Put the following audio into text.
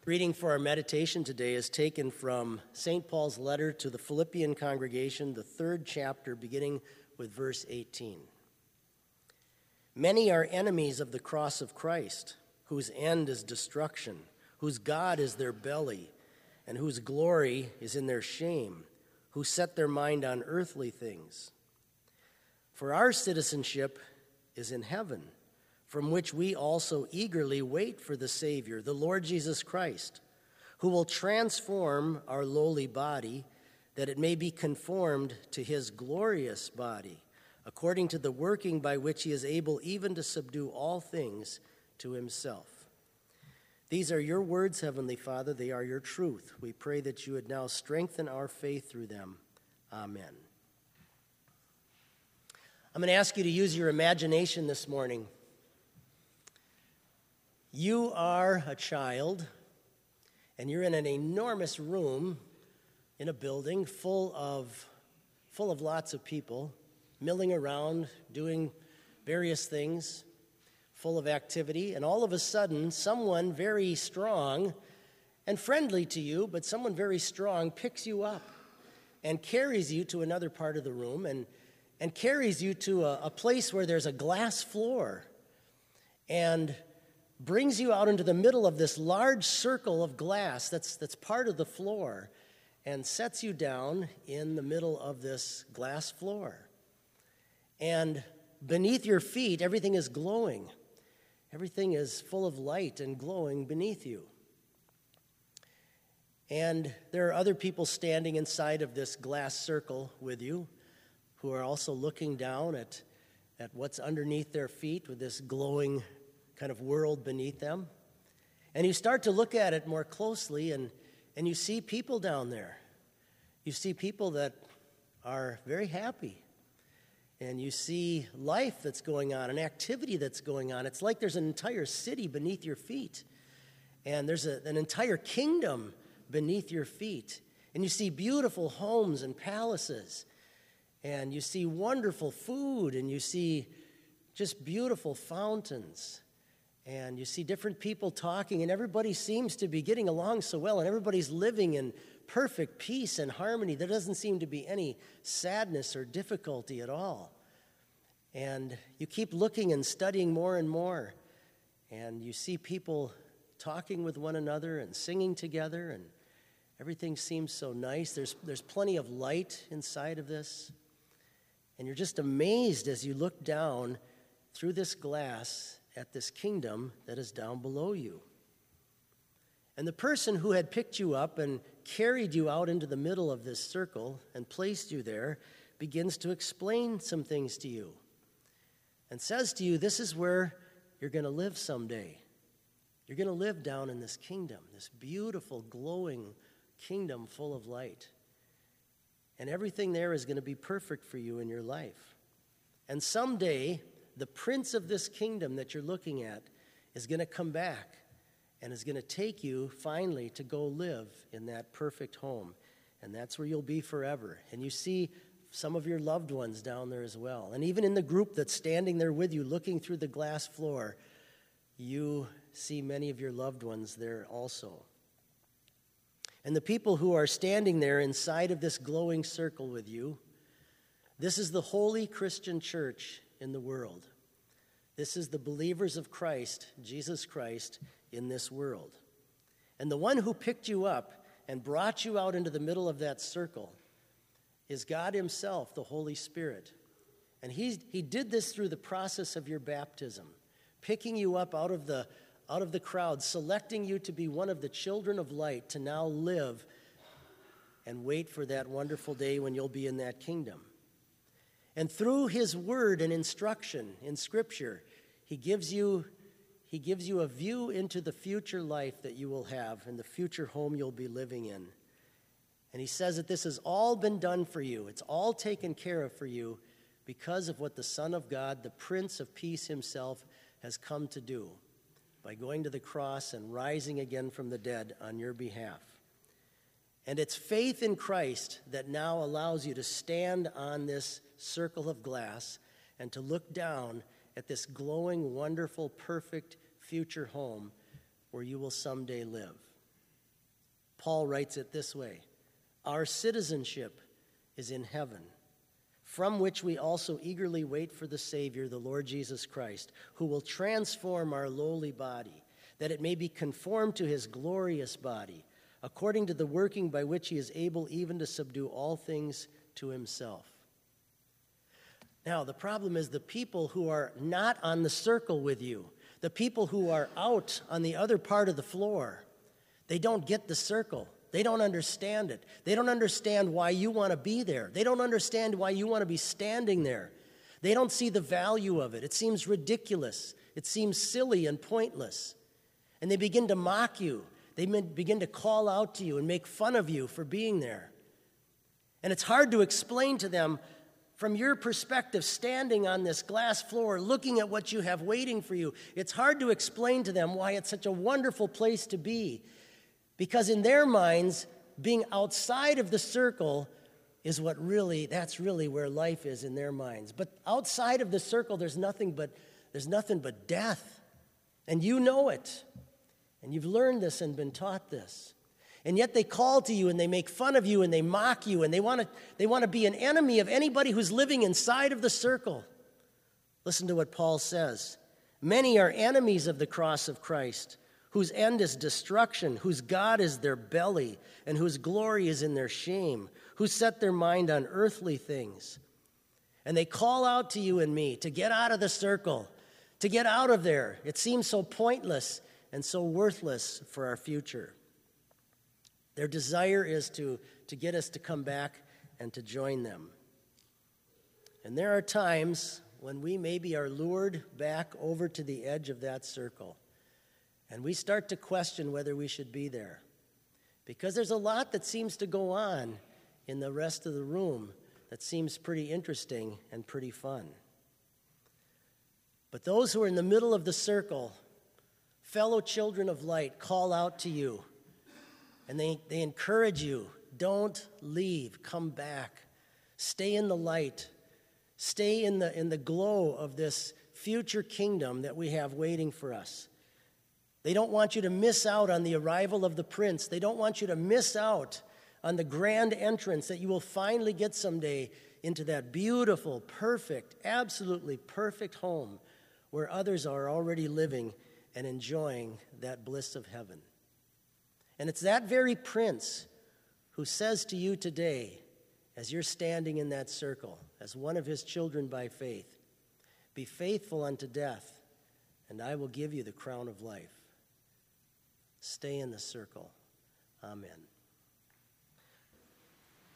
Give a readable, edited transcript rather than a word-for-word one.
Reading for our meditation today is taken from St. Paul's letter to the Philippian congregation, the 3rd chapter, beginning with verse 18. Many are enemies of the cross of Christ, whose end is destruction, whose God is their belly, and whose glory is in their shame, who set their mind on earthly things. For our citizenship is in heaven, from which we also eagerly wait for the Savior, the Lord Jesus Christ, who will transform our lowly body, that it may be conformed to his glorious body, according to the working by which he is able even to subdue all things to himself. These are your words, Heavenly Father. They are your truth. We pray that you would now strengthen our faith through them. Amen. I'm going to ask you to use your imagination this morning. You are a child, and you're in an enormous room in a building full of lots of people, milling around, doing various things, full of activity, and all of a sudden, someone very strong and friendly to you, but someone very strong picks you up and carries you to another part of the room and carries you to a place where there's a glass floor and brings you out into the middle of this large circle of glass that's part of the floor and sets you down in the middle of this glass floor. And beneath your feet, everything is glowing. Everything is full of light and glowing beneath you. And there are other people standing inside of this glass circle with you who are also looking down at what's underneath their feet with this glowing kind of world beneath them. And you start to look at it more closely, and you see people down there. You see people that are very happy. And you see life that's going on, an activity that's going on. It's like there's an entire city beneath your feet. And there's an entire kingdom beneath your feet. And you see beautiful homes and palaces. And you see wonderful food. And you see just beautiful fountains. And you see different people talking, and everybody seems to be getting along so well, and everybody's living in perfect peace and harmony. There doesn't seem to be any sadness or difficulty at all. And you keep looking and studying more and more, and you see people talking with one another and singing together, and everything seems so nice. There's plenty of light inside of this, and you're just amazed as you look down through this glass at this kingdom that is down below you. And the person who had picked you up and carried you out into the middle of this circle and placed you there begins to explain some things to you and says to you, this is where you're going to live someday. You're going to live down in this kingdom, this beautiful, glowing kingdom full of light. And everything there is going to be perfect for you in your life. And someday, the prince of this kingdom that you're looking at is going to come back and is going to take you finally to go live in that perfect home. And that's where you'll be forever. And you see some of your loved ones down there as well. And even in the group that's standing there with you looking through the glass floor, you see many of your loved ones there also. And the people who are standing there inside of this glowing circle with you, this is the holy Christian church in the world. This is the believers of Christ, Jesus Christ, in this world. And the one who picked you up and brought you out into the middle of that circle is God himself, the Holy Spirit. And he did this through the process of your baptism, picking you up out of the crowd, selecting you to be one of the children of light, to now live and wait for that wonderful day when you'll be in that kingdom. And through his word and instruction in Scripture, he gives you a view into the future life that you will have and the future home you'll be living in. And he says that this has all been done for you. It's all taken care of for you because of what the Son of God, the Prince of Peace himself, has come to do by going to the cross and rising again from the dead on your behalf. And it's faith in Christ that now allows you to stand on this circle of glass and to look down at this glowing, wonderful, perfect future home where you will someday live. Paul writes it this way: our citizenship is in heaven, from which we also eagerly wait for the Savior, the Lord Jesus Christ, who will transform our lowly body, that it may be conformed to his glorious body, according to the working by which he is able even to subdue all things to himself. Now, the problem is the people who are not on the circle with you, the people who are out on the other part of the floor, they don't get the circle. They don't understand it. They don't understand why you want to be there. They don't understand why you want to be standing there. They don't see the value of it. It seems ridiculous. It seems silly and pointless. And they begin to mock you. They begin to call out to you and make fun of you for being there. And it's hard to explain to them, from your perspective, standing on this glass floor, looking at what you have waiting for you, it's hard to explain to them why it's such a wonderful place to be. Because in their minds, being outside of the circle is that's really where life is in their minds. But outside of the circle, there's nothing but death. And you know it. And you've learned this and been taught this. And yet they call to you and they make fun of you and they mock you and they want to be an enemy of anybody who's living inside of the circle. Listen to what Paul says. Many are enemies of the cross of Christ, whose end is destruction, whose God is their belly, and whose glory is in their shame, who set their mind on earthly things. And they call out to you and me to get out of the circle, to get out of there. It seems so pointless and so worthless for our future. Their desire is to get us to come back and to join them. And there are times when we maybe are lured back over to the edge of that circle. And we start to question whether we should be there. Because there's a lot that seems to go on in the rest of the room that seems pretty interesting and pretty fun. But those who are in the middle of the circle, fellow children of light, call out to you. And they encourage you, don't leave, come back. Stay in the light. Stay in the glow of this future kingdom that we have waiting for us. They don't want you to miss out on the arrival of the prince. They don't want you to miss out on the grand entrance that you will finally get someday into that beautiful, perfect, absolutely perfect home where others are already living and enjoying that bliss of heaven. And it's that very prince who says to you today, as you're standing in that circle, as one of his children by faith, be faithful unto death, and I will give you the crown of life. Stay in the circle. Amen.